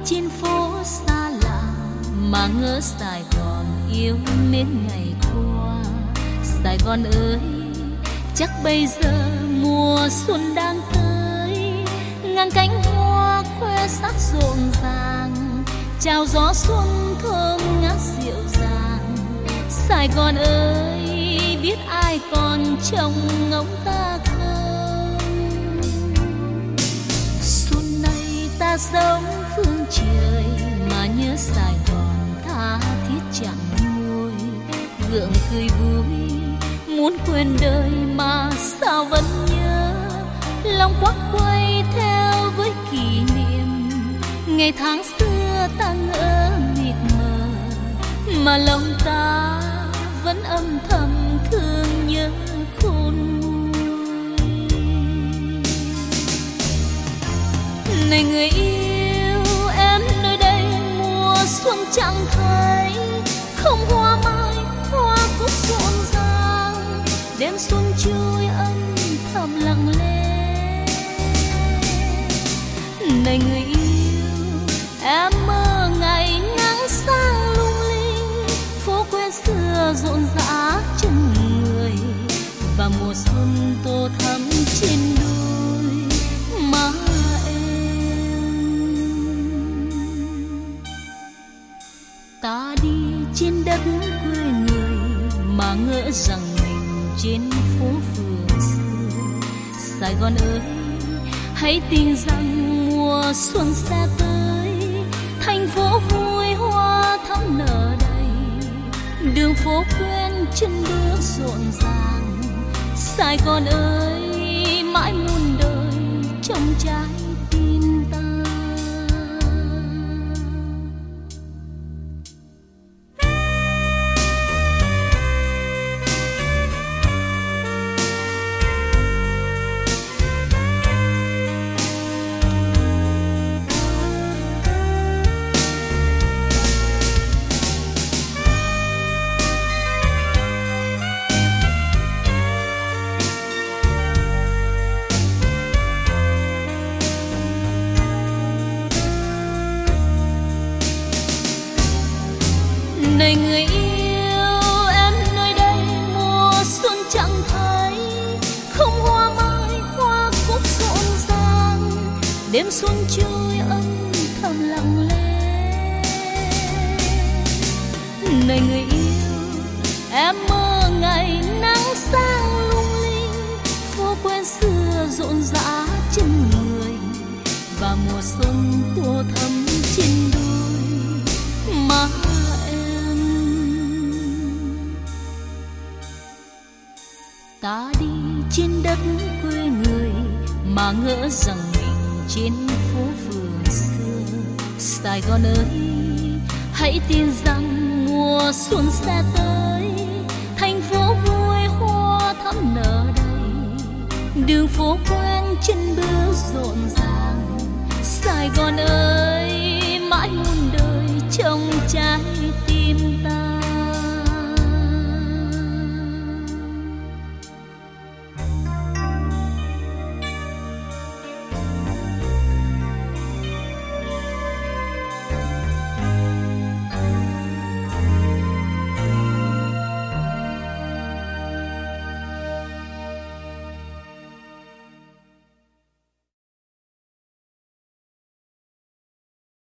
trên phố xa lạ mà ngỡ Sài Gòn yêu mến ngày qua. Sài Gòn ơi, chắc bây giờ mùa xuân đang tới, ngàn cánh hoa khoe sắc rộn ràng, chào gió xuân thơm ngát dịu dàng. Sài Gòn ơi, biết ai còn trông ngóng ta không? Xuân này ta sống phương trời mà nhớ Sài Gòn tha thiết chẳng nguôi, gượng cười vui muốn quên đời mà sao vẫn nhớ, lòng quắc quay theo với kỷ niệm ngày tháng xưa ta ngỡ mịt mờ, mà lòng ta vẫn âm thầm thương nhớ khôn nguôi. Này người yêu, em nơi đây mùa xuân chẳng thấy, không hoa mai hoa cúc rộn ràng, đêm xuân trôi âm thầm lặng lẽ. Này người yêu, em mơ ngày nắng sang lung linh, phố quê xưa rộn rã chân người, và mùa xuân tô thắm trên đôi má em. Ta đi trên đất quê người mà ngỡ rằng mình trên phố phường xưa. Sài Gòn ơi, hãy tin rằng mùa xuân sẽ tới, thành phố vui hoa thắm nở đầy, đường phố quen chân bước rộn ràng. Sài Gòn ơi, mãi muôn đời trong trái tim ta. Này người yêu, em nơi đây mùa xuân chẳng thấy, không hoa mai hoa cúc rộn ràng, đêm xuân trôi âm thầm lặng lẽ. Này người yêu, em mơ ngày nắng sang lung linh, phố quen xưa rộn rã chân người, và mùa xuân tô thắm trên đôi má. Ta đi trên đất quê người mà ngỡ rằng mình trên phố phường xưa. Sài Gòn ơi, hãy tin rằng mùa xuân sẽ tới, thành phố vui hoa thắm nở đầy, đường phố quen chân bước rộn ràng. Sài Gòn ơi,